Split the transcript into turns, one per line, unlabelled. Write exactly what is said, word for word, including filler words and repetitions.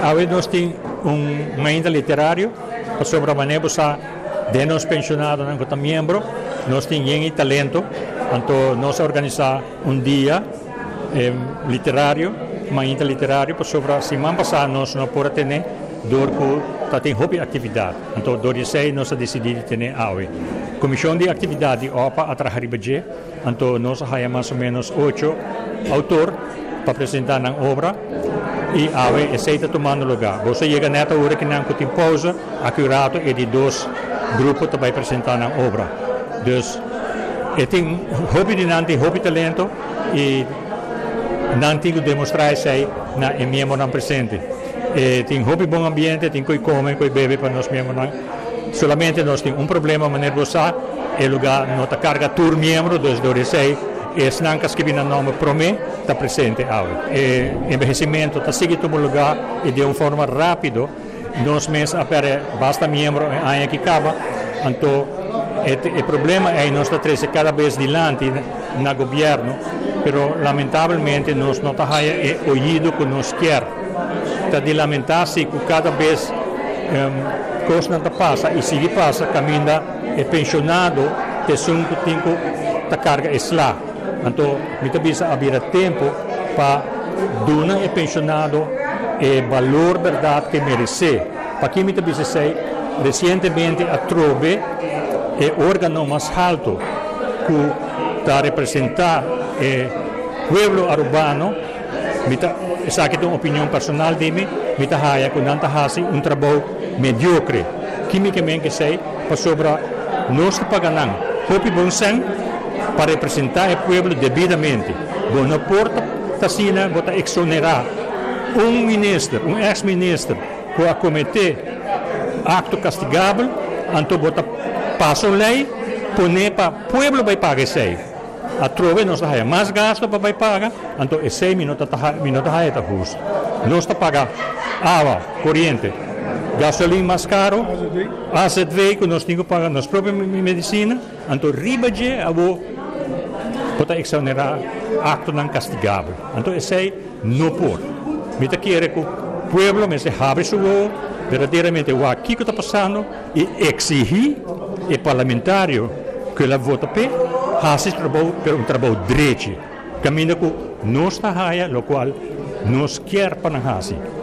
Hoje nós temos um ainda literário sobre a maneira de nós pensionados como membro, nós temos talento, então nós organizamos um dia eh, literário, ainda literário, sobre a semana passada nós não podemos ter dor que tem hobby atividade, então do sei nós decidimos ter hoje. Comissão de atividade opa a trabalhar budget, então nós temos mais ou menos oito autores para apresentar na obra. E hoje aceita tomando lugar. Você chega nessa hora que não tem pausa, acurado e de dois grupos também apresentar na obra. Então, tem hobby de não tem hobby talento e não tem que demonstrar isso na é membro não presente. E tem hobby bom ambiente, tem que comer, que beber para nós membros não. Solamente nós temos um problema, mas nervoso é lugar não está carga tur membro, dos dois sei. E se não que viene nome para mim, está presente hoje. O envelhecimento está seguindo no lugar e de uma forma rápida, nós mesmos apare basta membro em que acaba, então o problema é que nós estamos cada vez adiante no governo, mas lamentavelmente nós não estamos ouvindo o que nós queremos. Está de lamentar-se que cada vez um, coisa não passa e se passa, caminha é pensionado, que são que tem que carga é lá. Então, muitas vezes haver tempo para dar ao pensionado o valor verdade que merece. Para que muitas vezes sei, recentemente a Trove é o órgão mais alto que está representar o povo urbano. Essa aqui é uma opinião personal de mim, me está haia que não está um trabalho mediocre. Quimicamente sei, para sobre nós que pagamos, hope bom sem para representar o povo devidamente. Bom, não porta Tassina bota exonerar um ministro, um ex-ministro, que a cometer acto castigável, então bota passa a lei, põe para o povo vai pagar isso aí. A trove nós temos mais gasto para vai pagar, então esse aí não está justo. Nós está pagar água, corrente, gasolina mais caro, asset veículo nós temos que pagar nossa própria medicina, então riba de avô pode exonerar acto não castigável. Então esse aí não pode. Me está querendo que o povo me se abre seu olho, verdadeiramente o aqui que está passando e exigir o parlamentário que ele vota para faça esse trabalho para um trabalho direito. Caminho que nós está raia, o qual nós quer para não fazer.